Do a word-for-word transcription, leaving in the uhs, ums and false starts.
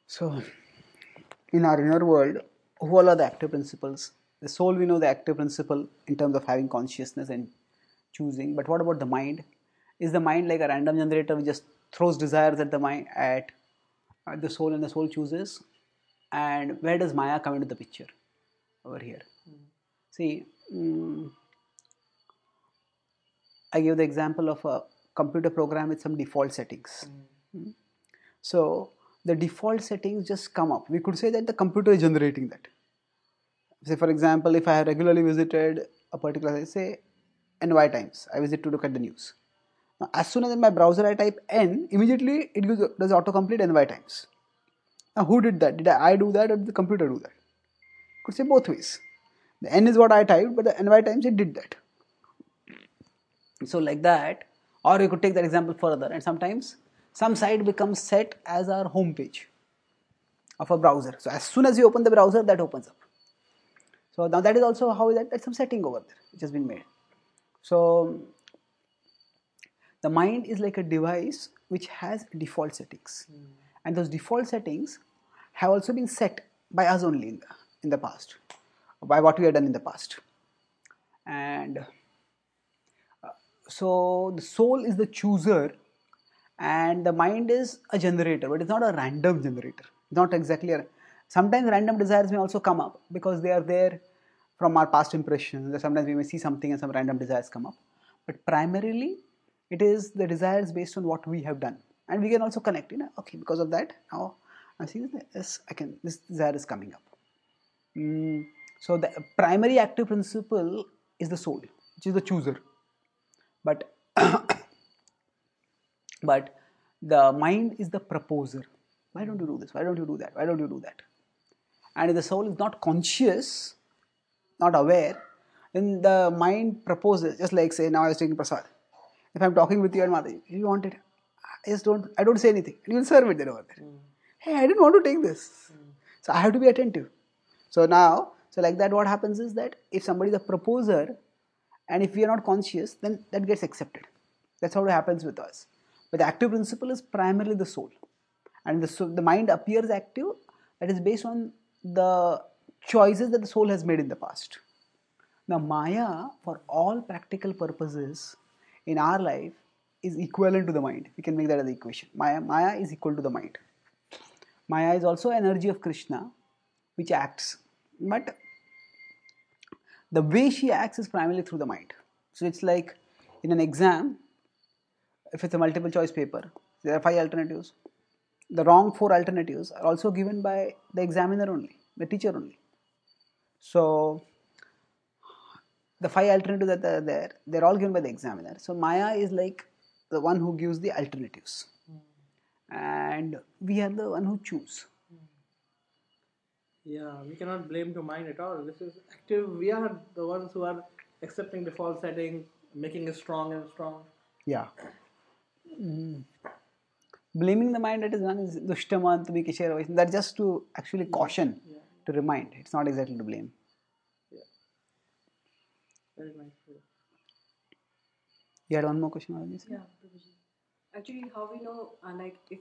So, in our inner world, who all are the active principles? The soul, we know the active principle in terms of having consciousness and choosing. But what about the mind? Is the mind like a random generator which just throws desires at the mind, at, at the soul, and the soul chooses? And where does Maya come into the picture? Over here. Mm. See, mm, I give the example of a computer program with some default settings. Mm. So the default settings just come up. We could say that the computer is generating that. Say for example, if I have regularly visited a particular, say N Y Times, I visit to look at the news. Now, as soon as in my browser I type N, immediately it gives, does autocomplete N Y Times. Now who did that? Did I do that or did the computer do that? Could say both ways. The N is what I typed, but the N Y Times it did that. So like that, or you could take that example further, and sometimes some site becomes set as our home page of a browser. So as soon as you open the browser, that opens up. So now that is also how that that's some setting over there which has been made. So the mind is like a device which has default settings, mm. and those default settings have also been set by us only in the, in the past, by what we have done in the past. And uh, so the soul is the chooser, and the mind is a generator, but it's not a random generator. Not exactly a, sometimes random desires may also come up because they are there from our past impressions. Sometimes we may see something and some random desires come up, but primarily it is the desires based on what we have done, and we can also connect, you know, okay, because of that now I see this, I can, this desire is coming up. Mm, so the primary active principle is the soul, which is the chooser, but but the mind is the proposer. Why don't you do this? Why don't you do that? Why don't you do that? And if the soul is not conscious, not aware, then the mind proposes. Just like say now I was taking prasad. If I'm talking with you and Mataji, you want it, I just don't. I don't say anything. And you will serve it then over there. Mm. Hey, I didn't want to take this, mm. so I have to be attentive. So now, so like that, what happens is that if somebody is a proposer, and if we are not conscious, then that gets accepted. That's how it happens with us. But the active principle is primarily the soul, and the soul, the mind appears active. That is based on the choices that the soul has made in the past. Now, Maya, for all practical purposes in our life, is equivalent to the mind. We can make that as the equation. Maya, Maya is equal to the mind. Maya is also energy of Krishna, which acts, but the way she acts is primarily through the mind. So it's like in an exam, if it's a multiple choice paper, there are five alternatives. The wrong four alternatives are also given by the examiner only, the teacher only. So the five alternatives that are there, they're all given by the examiner. So Maya is like the one who gives the alternatives, mm. and we are the one who choose. Yeah, we cannot blame the mind at all. This is active. We are the ones who are accepting the false setting, making it strong and strong. Yeah. Mm. Blaming the mind, that is one is dushtaman to be kishera. That's just to actually caution, yeah. Yeah. To remind. It's not exactly to blame. Yeah. Very nice. You had one more question on this? Yeah. Actually, how we know, uh, like, if